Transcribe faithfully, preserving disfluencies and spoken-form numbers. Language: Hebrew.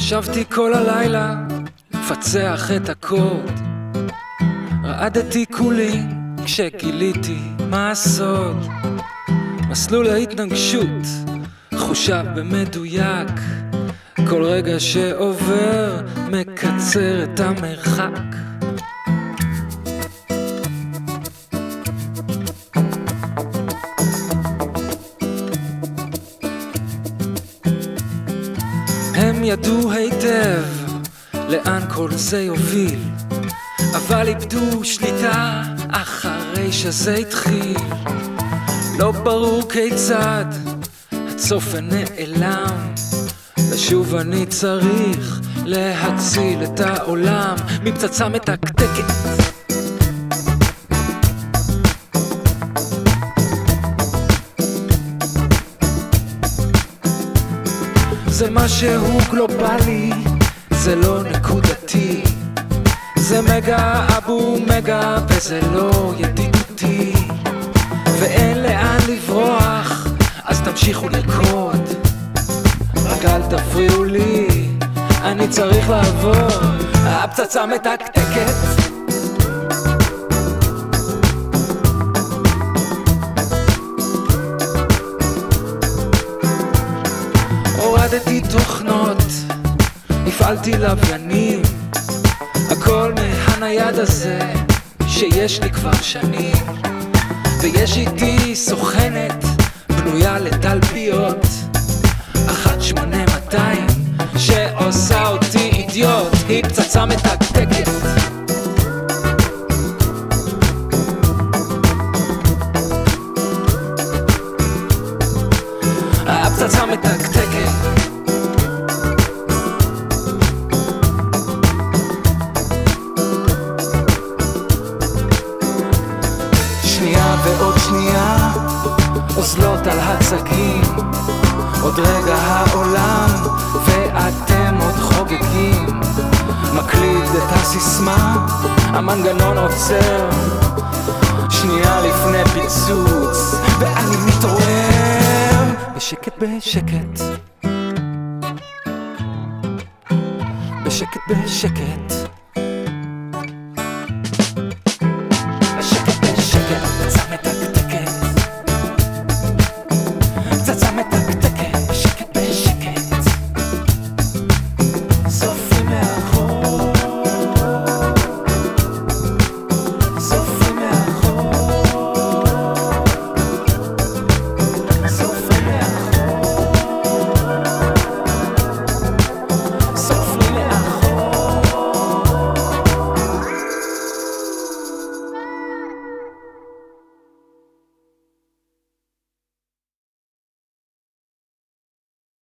ישבתי כל הלילה לפצח את הקוד, רעדתי כולי כשגיליתי מה הסוד. מסלול ההתנגשות חושב במדויק, כל רגע שעובר מקצר את המרחק. הם ידעו היטב לאן כל זה יוביל, אבל איבדו שליטה אחרי שזה התחיל. לא ברור כיצד הצופן נעלם, ושוב אני צריך להציל את העולם מפצצה מתקתקת. זה משהו גלובלי, זה לא נקודתי, זה מגה אבו מגה וזה לא ידידותי, ואין לאן לברוח, אז תמשיכו לרקוד, רק אל תפריעו לי, אני צריך לעבור. הפצצה מתקתקת, הורדתי תוכנות, הפעלתי לוויינים, הכל מהנייד הזה שיש לי כבר שנים, ויש איתי סוכנת בנויה לתלפיות אחת שמונה מאתיים שעושה אותי אידיוט. היא פצצה מתקתקת, הפצצה מתקתקת. שנייה ועוד שנייה אוזלות על הצגים, עוד רגע העולם ואתם עוד חוגגים. מקליד את הסיסמה, המנגנון עוצר שנייה לפני פיצוץ, ואני מתעורר בשקט בשקט, בשקט בשקט.